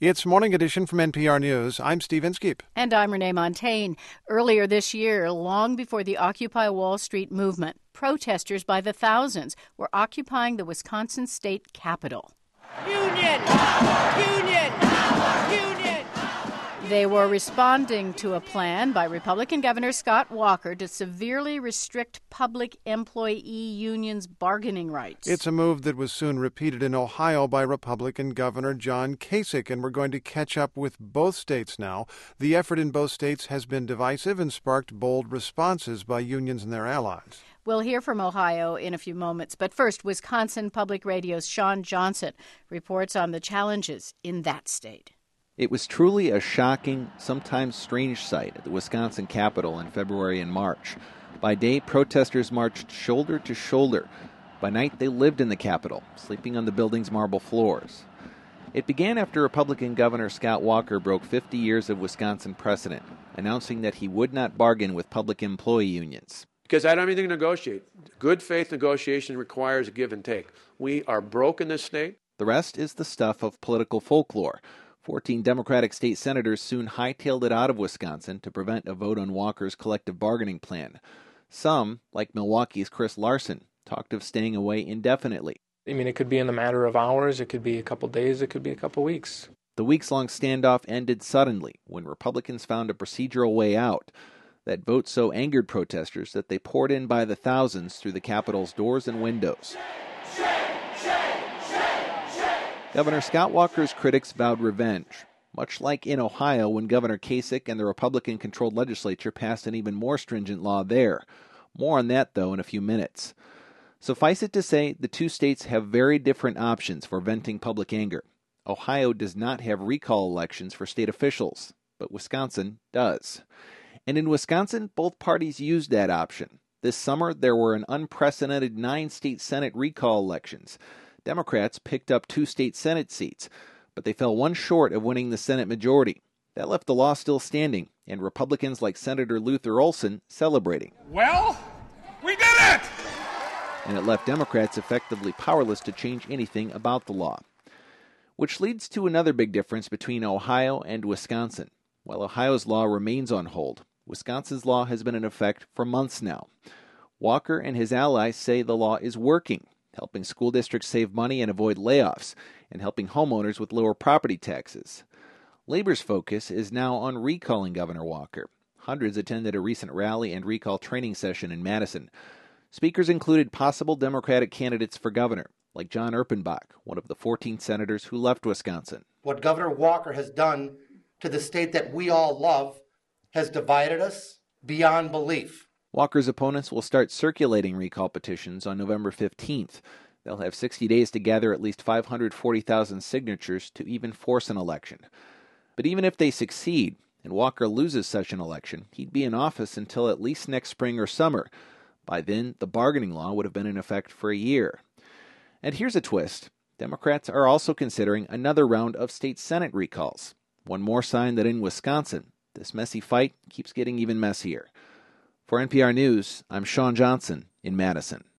It's Morning Edition from NPR News. I'm Steve Inskeep. And I'm Renee Montagne. Earlier this year, long before the Occupy Wall Street movement, protesters by the thousands were occupying the Wisconsin state capitol. Union! Union! Union! They were responding to a plan by Republican Governor Scott Walker to severely restrict public employee unions' bargaining rights. It's a move that was soon repeated in Ohio by Republican Governor John Kasich, and we're going to catch up with both states now. The effort in both states has been divisive and sparked bold responses by unions and their allies. We'll hear from Ohio in a few moments, but first, Wisconsin Public Radio's Sean Johnson reports on the challenges in that state. It was truly a shocking, sometimes strange sight at the Wisconsin Capitol in February and March. By day, protesters marched shoulder to shoulder. By night, they lived in the Capitol, sleeping on the building's marble floors. It began after Republican Governor Scott Walker broke 50 years of Wisconsin precedent, announcing that he would not bargain with public employee unions. Because I don't have anything to negotiate. Good faith negotiation requires a give and take. We are broke in this state. The rest is the stuff of political folklore. 14 Democratic state senators soon hightailed it out of Wisconsin to prevent a vote on Walker's collective bargaining plan. Some, like Milwaukee's Chris Larson, talked of staying away indefinitely. It could be in the matter of hours, it could be a couple days, it could be a couple weeks. The weeks-long standoff ended suddenly when Republicans found a procedural way out. That vote so angered protesters that they poured in by the thousands through the Capitol's doors and windows. Governor Scott Walker's critics vowed revenge, much like in Ohio when Governor Kasich and the Republican-controlled legislature passed an even more stringent law there. More on that, though, in a few minutes. Suffice it to say, the two states have very different options for venting public anger. Ohio does not have recall elections for state officials, but Wisconsin does. And in Wisconsin, both parties used that option. This summer, there were an unprecedented 9 state Senate recall elections. Democrats picked up 2 state Senate seats, but they fell one short of winning the Senate majority. That left the law still standing, and Republicans like Senator Luther Olson celebrating. Well, we did it! And it left Democrats effectively powerless to change anything about the law. Which leads to another big difference between Ohio and Wisconsin. While Ohio's law remains on hold, Wisconsin's law has been in effect for months now. Walker and his allies say the law is working, helping school districts save money and avoid layoffs, and helping homeowners with lower property taxes. Labor's focus is now on recalling Governor Walker. Hundreds attended a recent rally and recall training session in Madison. Speakers included possible Democratic candidates for governor, like John Erpenbach, one of the 14 senators who left Wisconsin. What Governor Walker has done to the state that we all love has divided us beyond belief. Walker's opponents will start circulating recall petitions on November 15th. They'll have 60 days to gather at least 540,000 signatures to even force an election. But even if they succeed, and Walker loses such an election, he'd be in office until at least next spring or summer. By then, the bargaining law would have been in effect for a year. And here's a twist. Democrats are also considering another round of state Senate recalls. One more sign that in Wisconsin, this messy fight keeps getting even messier. For NPR News, I'm Sean Johnson in Madison.